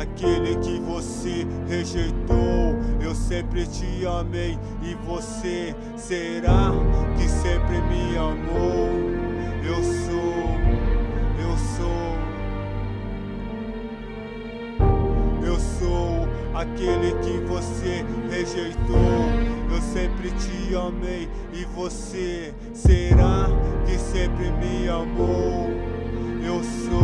aquele que você rejeitou. Eu sempre te amei e você será que sempre me amou? Eu sou aquele que você rejeitou. Eu sempre te amei e você será que sempre me amou? Eu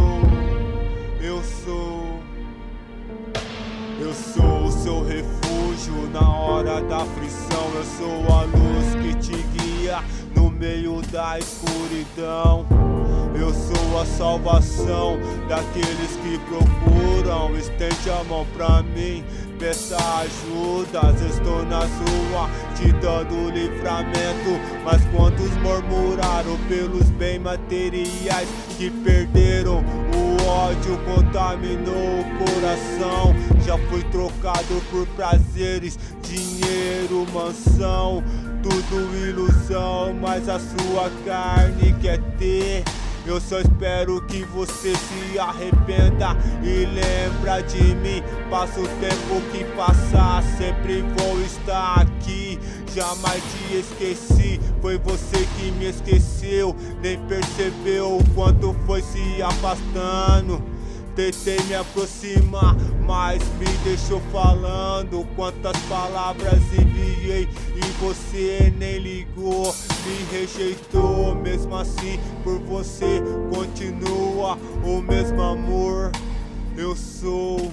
sou o seu refúgio na hora da aflição. Eu sou a luz que te guia no meio da escuridão. Eu sou a salvação daqueles que procuram. Estende a mão pra mim, peça ajuda. Estou na rua te dando livramento. Mas quantos murmuraram pelos bens materiais que perderam? O ódio contaminou o coração. Já fui trocado por prazeres, dinheiro, mansão. Tudo ilusão, mas a sua carne quer ter. Eu só espero que você se arrependa e lembra de mim. Passa o tempo que passar, sempre vou estar aqui. Jamais te esqueci, foi você que me esqueceu. Nem percebeu o quanto foi se afastando. Tentei me aproximar, mas me deixou falando. Quantas palavras enviei e você nem ligou. Me rejeitou, mesmo assim por você continua o mesmo amor. Eu sou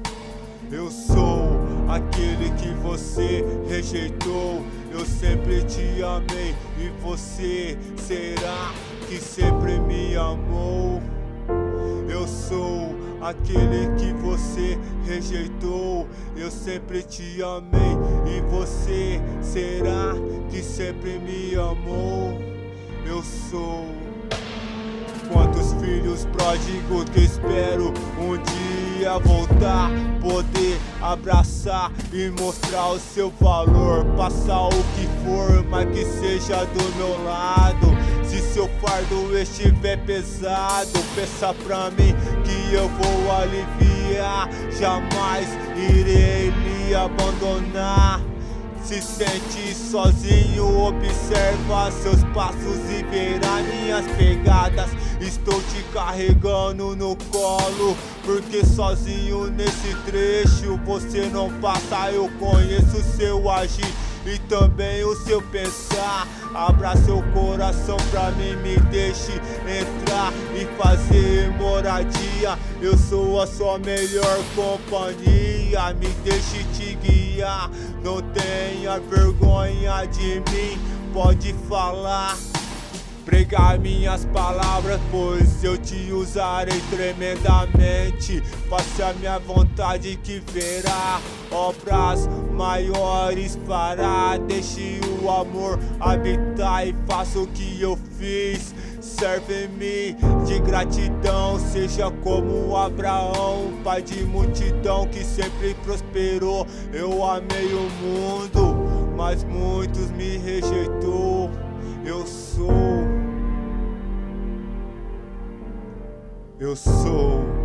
aquele que você rejeitou. Eu sempre te amei e você será que sempre me amou? Eu sou aquele que você rejeitou. Eu sempre te amei e você será que sempre me amou? Eu sou. Quantos filhos pródigos que espero um dia voltar, poder abraçar e mostrar o seu valor. Passar o que for, mas que seja do meu lado. Se seu fardo estiver pesado, peça pra mim que eu vou aliviar. Jamais irei lhe abandonar. Se sente sozinho, observa seus passos e verá minhas pegadas. Estou te carregando no colo, porque sozinho nesse trecho você não passa. Eu conheço seu agir e também o seu pensar. Abra seu coração pra mim, me deixe entrar e fazer moradia. Eu sou a sua melhor companhia, me deixe te guiar. Não tenha vergonha de mim, pode falar. Pregar minhas palavras, pois eu te usarei tremendamente. Faça a minha vontade que verá obras maiores fará. Deixe o amor habitar e faça o que eu fiz. Serve-me de gratidão, seja como Abraão, pai de multidão que sempre prosperou. Eu amei o mundo, mas muitos me rejeitou. Eu sou